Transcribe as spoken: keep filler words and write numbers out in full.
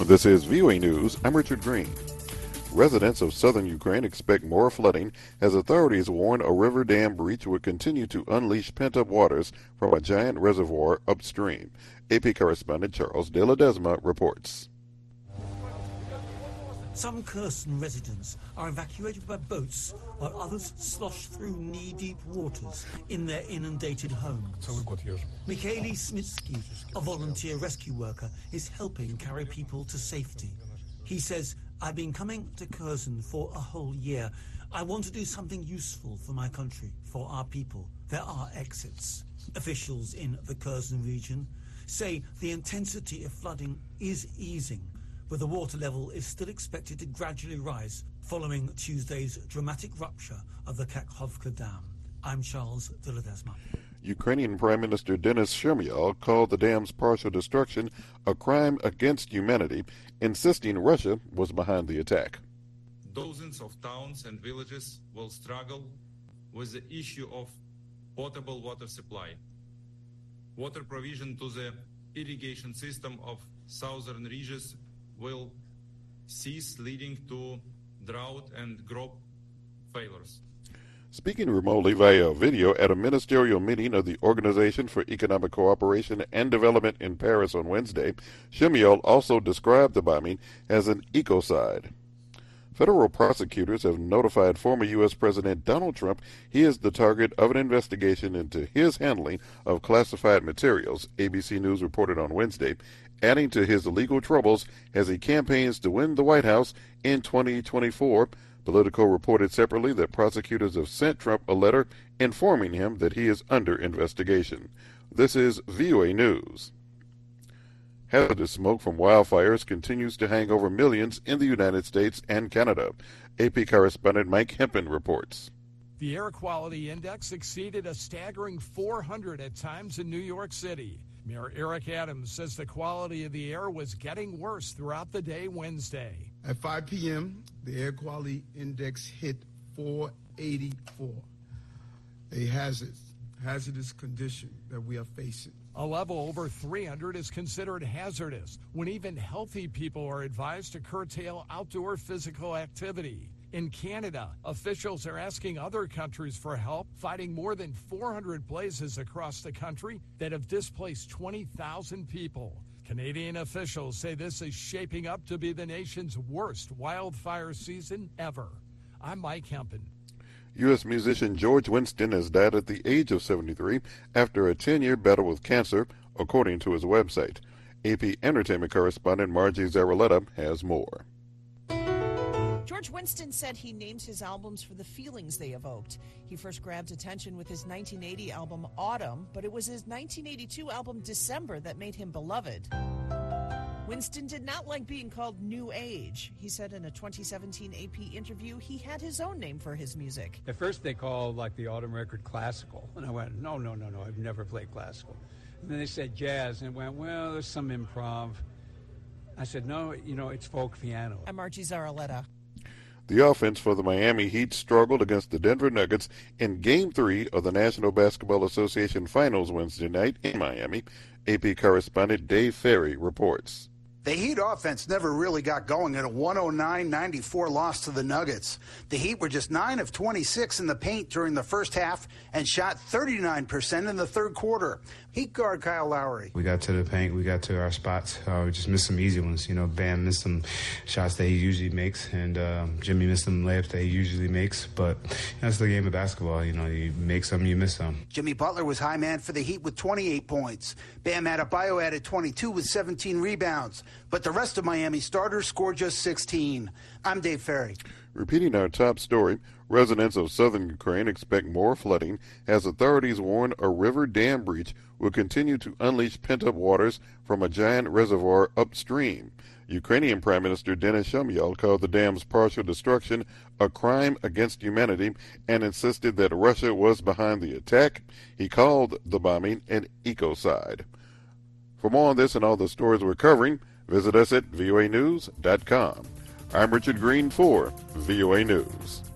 This is V O A News. I'm Richard Green. Residents of southern Ukraine expect more flooding as authorities warn a river dam breach would continue to unleash pent-up waters from a giant reservoir upstream. A P correspondent Charles De La Desma reports. Some Kherson residents are evacuated by boats while others slosh through knee-deep waters in their inundated homes. Mikhaili Smitsky, a volunteer rescue worker, is helping carry people to safety. He says, "I've been coming to Kherson for a whole year. I want to do something useful for my country, for our people. There are exits." Officials in the Kherson region say the intensity of flooding is easing, but the water level is still expected to gradually rise following Tuesday's dramatic rupture of the Kakhovka Dam. I'm Charles De La Desma. Ukrainian Prime Minister Denis Shmyhal called the dam's partial destruction a crime against humanity, insisting Russia was behind the attack. Dozens of towns and villages will struggle with the issue of potable water supply. Water provision to the irrigation system of southern regions will cease, leading to drought and crop failures. Speaking remotely via video at a ministerial meeting of the Organization for Economic Cooperation and Development in Paris on Wednesday, Shmyhal also described the bombing as an ecocide. Federal prosecutors have notified former U S President Donald Trump he is the target of an investigation into his handling of classified materials, A B C News reported on Wednesday, adding to his legal troubles as he campaigns to win the White House in twenty twenty-four. Politico reported separately that prosecutors have sent Trump a letter informing him that he is under investigation. This is V O A News. Hazardous smoke from wildfires continues to hang over millions in the United States and Canada. A P correspondent Mike Hempen reports. The air quality index exceeded a staggering four hundred at times in New York City. Mayor Eric Adams says the quality of the air was getting worse throughout the day Wednesday. At five p.m., the air quality index hit four eighty-four, a hazard, hazardous condition that we are facing. A level over three hundred is considered hazardous, when even healthy people are advised to curtail outdoor physical activity. In Canada, officials are asking other countries for help, fighting more than four hundred blazes across the country that have displaced twenty thousand people. Canadian officials say this is shaping up to be the nation's worst wildfire season ever. I'm Mike Hempen. U S musician George Winston has died at the age of seventy-three after a ten-year battle with cancer, according to his website. A P entertainment correspondent Margie Zaraletta has more. George Winston said he names his albums for the feelings they evoked. He first grabbed attention with his nineteen eighty album Autumn, but it was his nineteen eighty-two album December that made him beloved. Winston did not like being called New Age. He said in a twenty seventeen A P interview he had his own name for his music. At first they called like the Autumn record classical, and I went, no, no, no, no, I've never played classical. And then they said jazz, and I went, well, there's some improv. I said, no, you know, it's folk piano. I'm Margie Zaraletta. The offense for the Miami Heat struggled against the Denver Nuggets in Game three of the National Basketball Association Finals Wednesday night in Miami. A P correspondent Dave Ferry reports. The Heat offense never really got going in a one oh nine ninety-four loss to the Nuggets. The Heat were just nine of twenty-six in the paint during the first half and shot thirty-nine percent in the third quarter. Heat guard Kyle Lowry. We got to the paint, we got to our spots. Uh, we just missed some easy ones. You know, Bam missed some shots that he usually makes, and uh, Jimmy missed some layups that he usually makes. But that's the game of basketball. You know, you make some, you miss some. Jimmy Butler was high man for the Heat with twenty-eight points. Bam Adebayo added twenty-two with seventeen rebounds. But the rest of Miami starters scored just sixteen. I'm Dave Ferry. Repeating our top story, residents of southern Ukraine expect more flooding as authorities warn a river dam breach will continue to unleash pent-up waters from a giant reservoir upstream. Ukrainian Prime Minister Denis Shmyhal called the dam's partial destruction a crime against humanity and insisted that Russia was behind the attack. He called the bombing an ecocide. For more on this and all the stories we're covering, visit us at V O A news dot com. I'm Richard Green for V O A News.